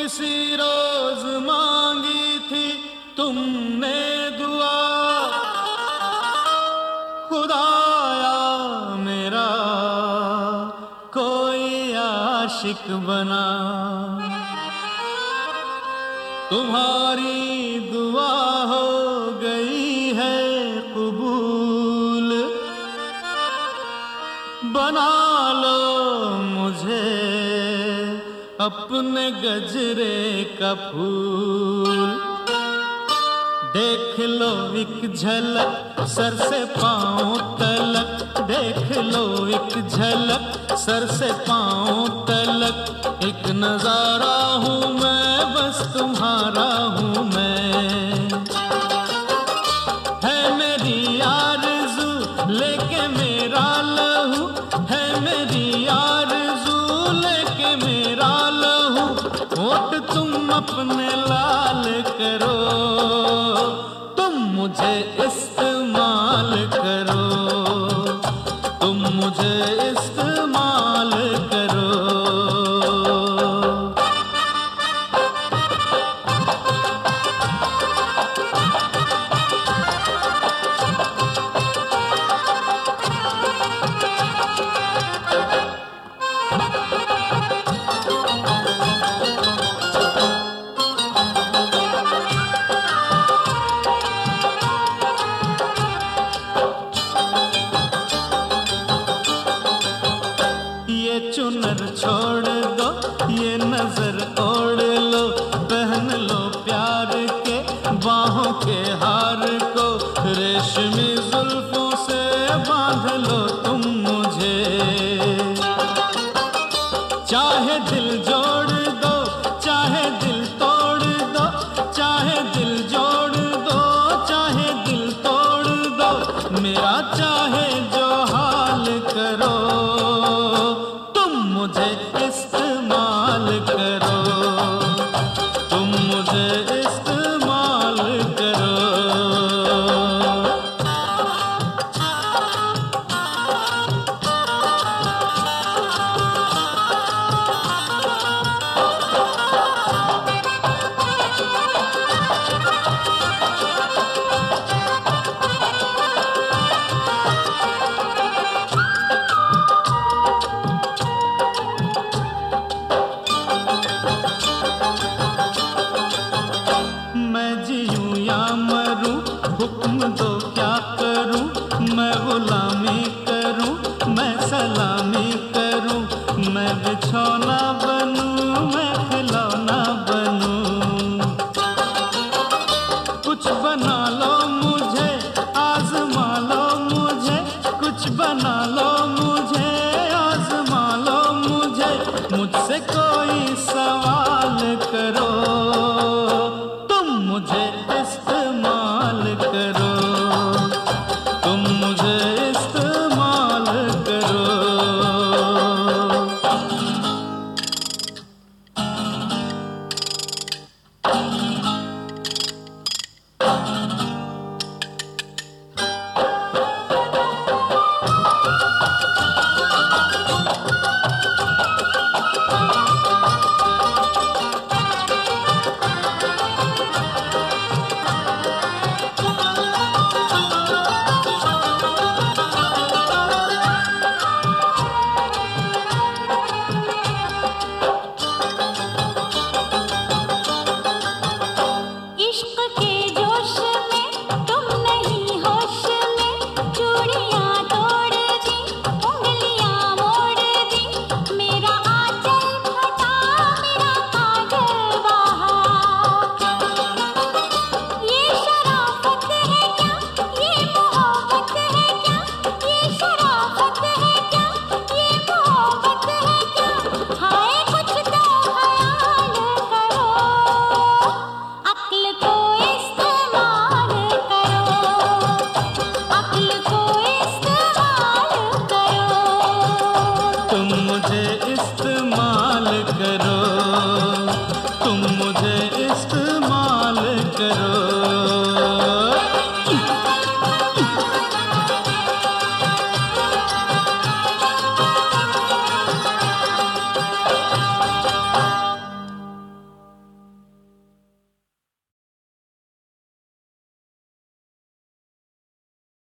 किसी रोज मांगी थी तुमने दुआ, खुदाया मेरा कोई आशिक बना। तुम्हारी दुआ हो गई है कबूल, बना लो मुझे अपने गजरे का फूल। देख लो एक झलक सर से पांव तलक, देख लो एक झलक सर से पांव तलक। एक नजारा हूँ मैं, बस तुम्हारा हूँ मैं। है मेरी आरज़ू लेके मेरा लहू, है मेरी आरज़ू लेके मेरा लहू। होठ तुम अपने लाल करो, तुम मुझे इस्तेमाल करो, तुम मुझे इस्तेमाल करो। चुनर छोड़ दो, ये नजर ओढ़ लो, पहन लो प्यार के बाहों के हार को। रेशमी जुल्फों से बांध लो तुम मुझे, चाहे दिल जोड़ दो, चाहे दिल तोड़ दो, चाहे दिल जोड़ दो, चाहे दिल तोड़ दो। मेरा चाहे जो हाल करो, मुझे इस्तेमाल करो, तुम मुझे इस्तेमाल करो। हुक्म दो क्या करूं मैं गुलामी